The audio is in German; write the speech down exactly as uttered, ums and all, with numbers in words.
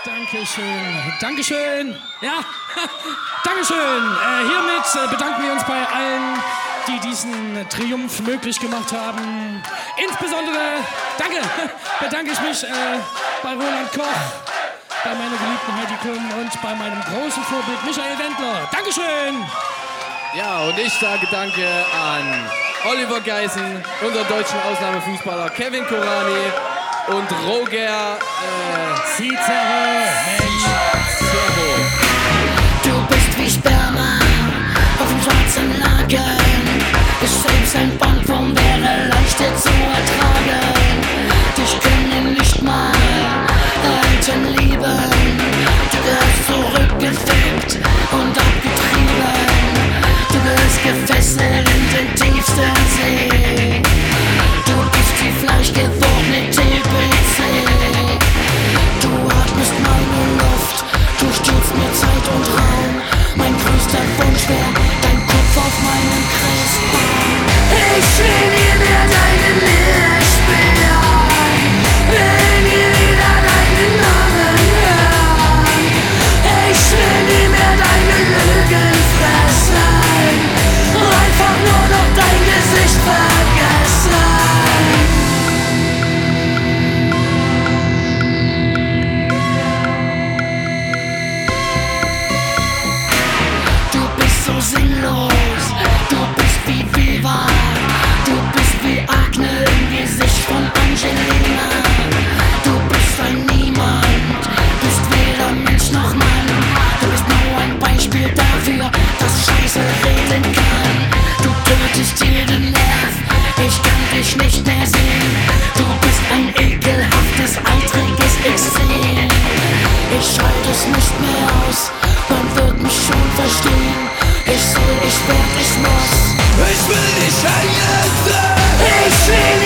Dankeschön, Dankeschön, ja, Dankeschön. Äh, hiermit äh, bedanken wir uns bei allen, die diesen Triumph möglich gemacht haben. Insbesondere, danke, bedanke ich mich äh, bei Roland Koch, bei meiner geliebten Heidi Klum und bei meinem großen Vorbild Michael Wendler. Dankeschön. Ja, und ich sage Danke an Oliver Geißen, unseren deutschen Ausnahmefußballer Kevin Korani und Roger äh, Cicero, Mensch. Servo. Du bist wie Sperma auf dem schwarzen Laken. Ich selbst ein Bandwurm wäre leichter zu ertragen. Dich können nicht mal Eltern lieben. Du wirst zurückgefickt und abgetrieben. Du wirst gefesselt in den tiefsten See. Du bist wie Fleisch gewordene T B C. Du atmest meine Luft, du stiehlst mir Zeit und Raum. Mein größter Wunsch wär dein Kopf auf meinem Christbaum. Ich will nie mehr deine Nähe spüren, will nie wieder deinen Namen hören. Ich will nie mehr deine Lügen fressen, einfach nur noch dein Gesicht vergessen. So sinnlos, du bist wie Viva, du bist wie Akne im Gesicht von Angelina. Du bist ein Niemand, bist weder Mensch noch Mann. Du bist nur ein Beispiel dafür, dass Scheiße reden kann. Du tötest jeden Nerv, ich kann dich nicht mehr sehen. Du bist ein ekelhaftes, eitriges Extrem. Ich halte es nicht mehr aus, man wird mich schon verstehen. Ich soll, ich werd, ich muss. Ich will dich hängen sehen. Ich will